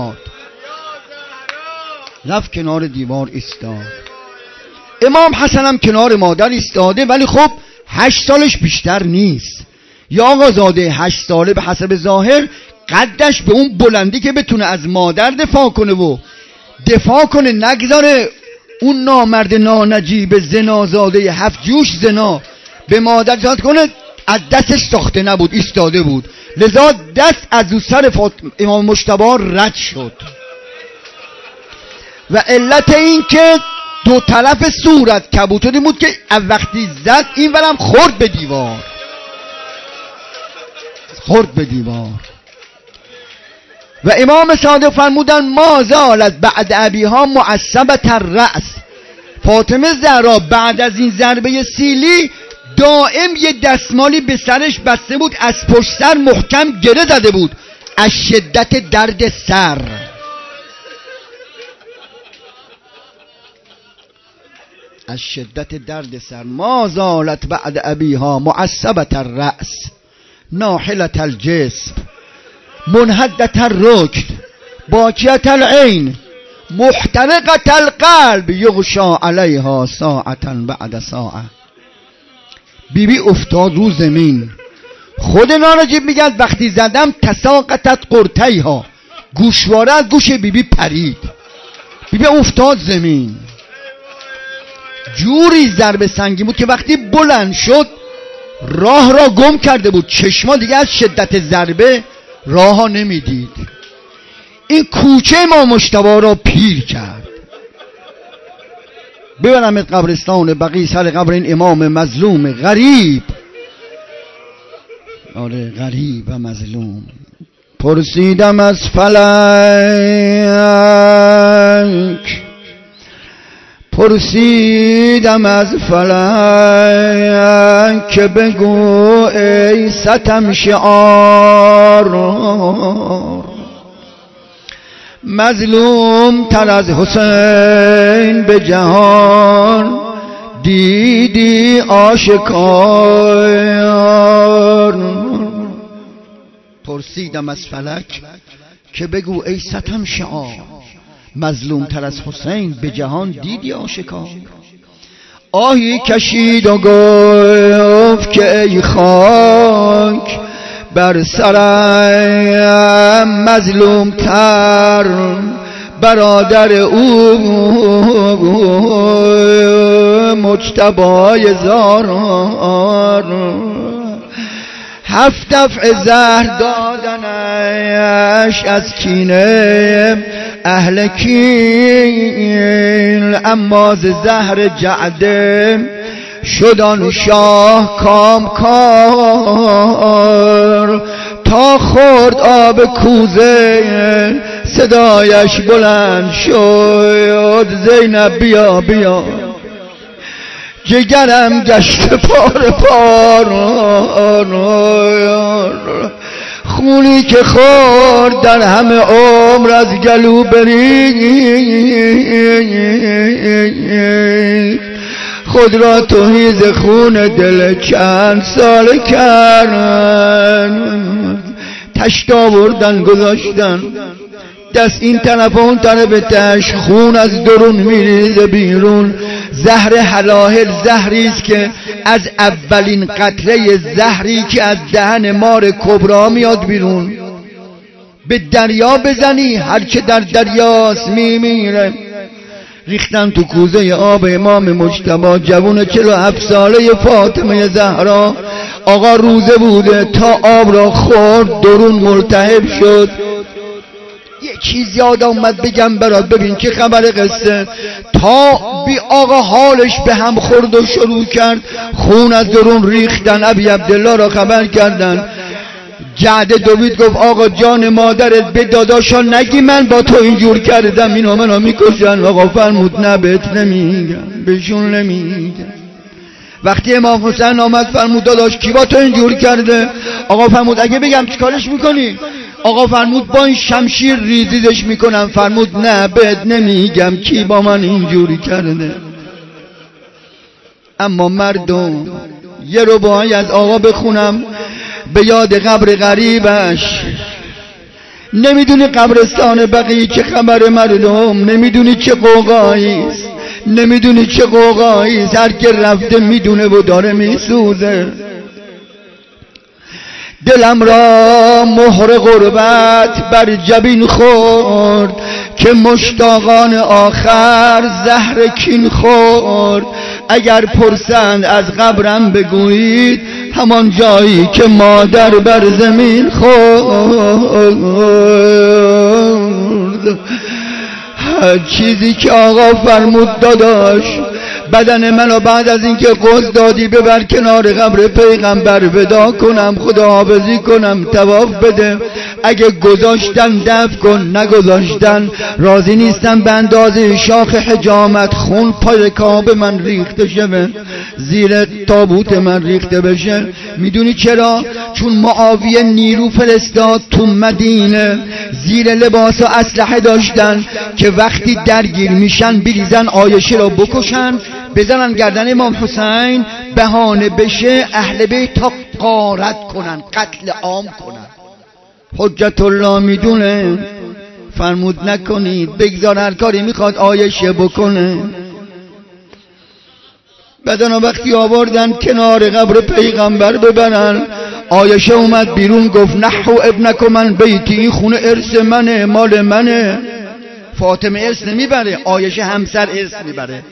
ایستاد. امام حسن هم کنار مادر ایستاده، ولی خب 8 سالش بیشتر نیست. یا آقازاده 8 ساله به حسب ظاهر قدش به اون بلندی که بتونه از مادر دفاع کنه، نگذاره اون نامرد نانجیب زنازاده 7 جوش زنا به مادر جهاد کنه، از دستش ساخته نبود، ایستاده بود، لذا دست از او سر امام مجتبی رد شد. و علت این که دو طرف صورت کبوتری بود که وقتی زد این ورم خورد به دیوار. و امام صادق فرمودن ما زالت بعد ابیها معصبة الرأس، فاطمه زهرا بعد از این ضربه سیلی دائم یه دستمالی به سرش بسته بود، از پشت سر محکم گره زده بود از شدت درد سر. ما زالت بعد ابیها معصبة الرأس ناحلة الجسم منهدة الرکن باکیة العین محترقة القلب یغشا علیها ساعة بعد ساعة. بیبی افتاد رو زمین. خود نانجیب میگن وقتی زدم تساقطت قرطیها، گوشواره از گوش بیبی پرید، بیبی افتاد زمین. جوری ضربه سنگین بود که وقتی بلند شد راه را گم کرده بود، چشما دیگه از شدت ضربه راه ها نمیدید. این کوچه ما مجتبی را پیر کرد. ببرمت قبرستان بقیع سر قبر این امام مظلوم غریب. آره غریب و مظلوم. پرسیدم از فلک، پرسیدم از فلک که بگو ای ستم شعار، مظلوم تر از حسین به جهان دیدی آشکار. پرسیدم از فلک که بگو ای ستم شعار، مظلوم تر از حسین به جهان دیدی آشکار. آهی کشید و گفت که ای خاک بر سرم مظلوم تر برادر او مجتبای زار 7 دفع زهر دادنش از کینه اهل کین، اما ز زهر جعده شدان شاه کامکار. تا خورد آب کوزه صدایش بلند شد زینب بیا بیا، جگرم گشت پار پار. خونی که خورد در همه عمر از گلو بریخت، خود را تهیز خون دل چند سال کردن. تشت آوردن گذاشتن دست این طرف و اون طرف تشت، خون از درون میریزه بیرون. زهر حلاهل زهریست که از اولین قطره زهری که از دهن مار کبرا میاد بیرون. به دریا بزنی هر که در دریاست میمیره. ریختن تو کوزه آب امام مجتبی، جوون 47 ساله فاطمه زهرا. آقا روزه بوده تا آب را خورد درون ملتهب شد. یه چیز یاد آمد بگم برات، ببین که خبر قصه. تا بی آقا حالش به هم خورد و شروع کرد خون از درون ریختن. ابی عبدالله را خبر کردن. جعده دوید گفت آقا جان مادرت به داداشا نگی من با تو اینجور کردم، اینو منو میکشن. آقا فرمود نه بهت نمیگم، بهشون نمیگم. وقتی امام حسین آمد فرمود داداش کی با تو اینجور کرده؟ آقا فرمود اگه بگم چیکارش میکنی؟ آقا فرمود با این شمشیر ریزیدش میکنم. فرمود نه بهت نمیگم کی با من اینجوری کرده. اما مردم یه رباعی از آقا بخونم به یاد قبر غریبش. نمیدونی قبرستان بقیه چه خبر مردم، نمیدونی چه قوقاییست، نمیدونی چه قوقاییست. هر که رفته میدونه و داره میسوزه. دلم را مهر غربت بر جبین خورد که مشتاقان آخر زهر کین خورد. اگر پرسند از قبرم بگویید همان جایی که مادر بر زمین خورد. چیزی که آقا فرمود داداش بدن منو بعد از اینکه قصد دادی ببر کنار قبر پیغمبر ودا کنم، خداحافظی کنم، طواف بده. اگه گذاشتن دفن کن، نگذاشتن راضی نیستم به اندازه شاخ حجامت خون پای کعبه من ریخته شه، زیر تابوت من ریخته بشه. میدونی چرا؟ چون معاویه نیرو فرستاد تو مدینه، زیر لباس و اسلحه داشتن که وقتی درگیر میشن بریزن عایشه را بکشن، بزنن گردن امام حسین، بهانه بشه اهل بیت تا غارت کنن، قتل عام کنن. حجت الله میدونه، فرمود نکنید، بگذار هر کاری میخواد عایشه بکنه. بدن وقتی آوردن کنار قبر پیغمبر ببرن، عایشه اومد بیرون گفت نحو ابنکم من بیتی، این خونه ارث منه، مال منه. فاطمه ارث نمیبره، عایشه همسر ارث میبره.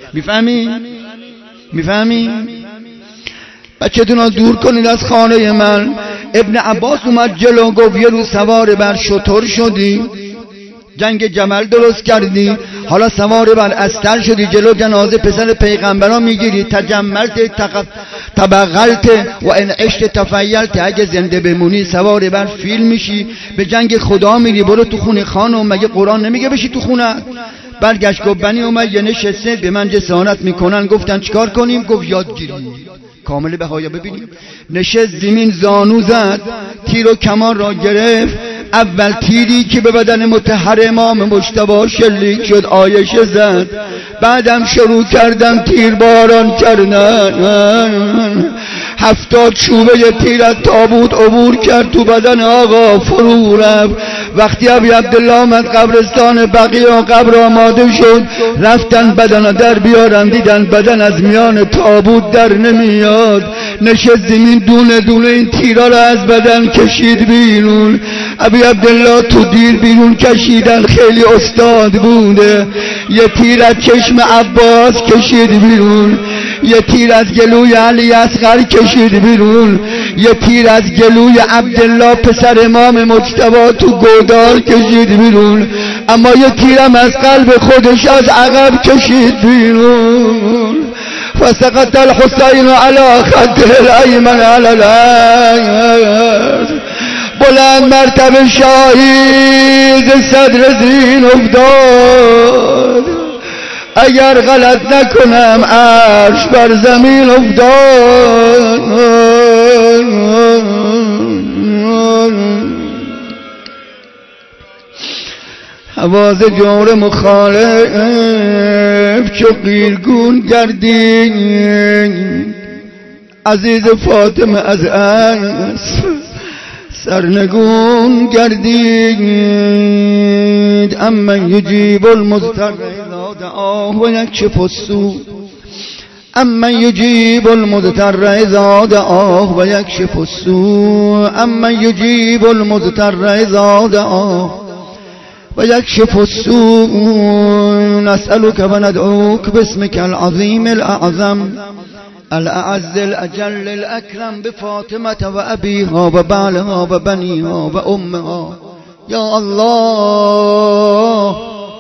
میفهمی؟ بچه‌تون دور کنید از خانه من. ابن عباس اومد جلو گفت یه روز سوار بر شتر شدی، جنگ جمل درست کردی، حالا سوار بر استر شدی، جلو جنازه پسر پیغمبران میگیری، تجملت تبغلت و ان عشت تفیلت، اگه زنده بمونی سوار بر فیل میشی، به جنگ خدا میری، برو تو خونه خانم، مگه قرآن نمیگه بشی تو خونه؟ برگشت گفت بنی امیه نشسته به من جسارت میکنن. گفتن چیکار کنیم؟ گفت یادگیری. کامل بهایا ببینیم. نشست زمین زانو زد، تیر و کمان را گرفت. اول تیری که به بدن مطهر امام مجتبی شلیک شد عایشه زد، بعدم شروع کردن تیر باران کردن. 70 چوبه تیر از تابوت عبور کرد، تو بدن آقا فرو رفت. وقتی ابی عبدالله آمد قبرستان بقیع و قبر آماده شد، رفتن بدن در بیارن، دیدن بدن از میان تابوت در نمیاد. نشست زمین، دونه دونه این تیرا را از بدن کشید بیرون. ابی عبدالله تو دیر بیرون کشیدن، خیلی استاد بوده. یه تیر از چشم عباس کشید بیرون، یه تیر از گلوی علی اصغر کشید بیرون، یه تیر از گلوی عبدالله پسر امام مجتبی تو گودال کشید بیرون، اما یه تیرم از قلب خودش از عقب کشید بیرون. فسقط الحسین علی خده الایمن علی الارض. بلند مرتبه شاهی صدر دین افتاد، اگر غلط نکنم عرش بر زمین افتاد. حواس جور مخالف چو قیرگون گردید، عزیز فاطمه از اسب سرنگون گردید. اما یجیب المضطر اذا دعاه و یکشف السوء، اما یجیب المضطر اذا دعاه و یکشف السوء، اما یجیب المضطر اذا دعاه و یکشف السوء. نسألك و ندعوك باسمك العظیم الاعظم الأعز الأجل الأكرم بفاطمة وأبيها وبعلها وبنيها وأمها يا الله.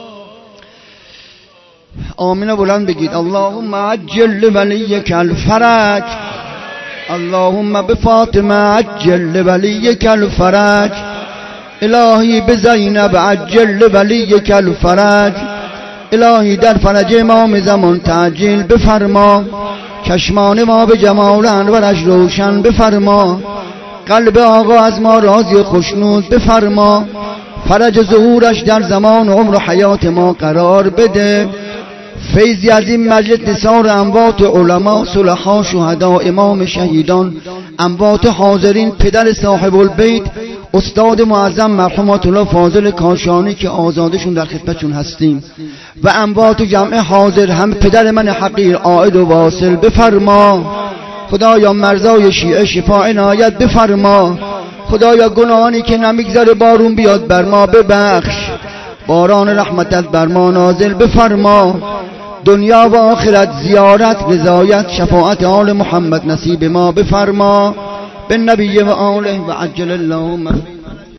آمين بلند بگید. اللهم عجل لوليك الفرج، اللهم بفاطمة عجل لوليك الفرج. الهی بزینب عجل لوليك الفرج. الهی در فرج امام زمان تعجیل بفرما، چشمان ما به جمال انورش روشن بفرما، قلب آقا از ما راضی و خوشنود بفرما، فرج ظهورش در زمان عمر و حیات ما قرار بده. فیضی از این مجلس نثار اموات علما، صلحا، شهدا، امام شهیدان، اموات حاضرین، پدر صاحب البیت استاد معظم مرحوم آیت الله فاضل کاشانی که آزادشون در خدمتشون هستیم، و اموات جمع حاضر، هم پدر من حقیر عائد و واصل بفرما. خدایا مرزای شیعه شفا عنایت بفرما. خدایا گناهانی که نمیگذاره بارون بیاد بر ما ببخش، باران رحمتت بر ما نازل بفرما. دنیا و آخرت زیارت، رضایت، شفاعت آل محمد نصیب ما بفرما. بالنبی و آله و عجل اللهم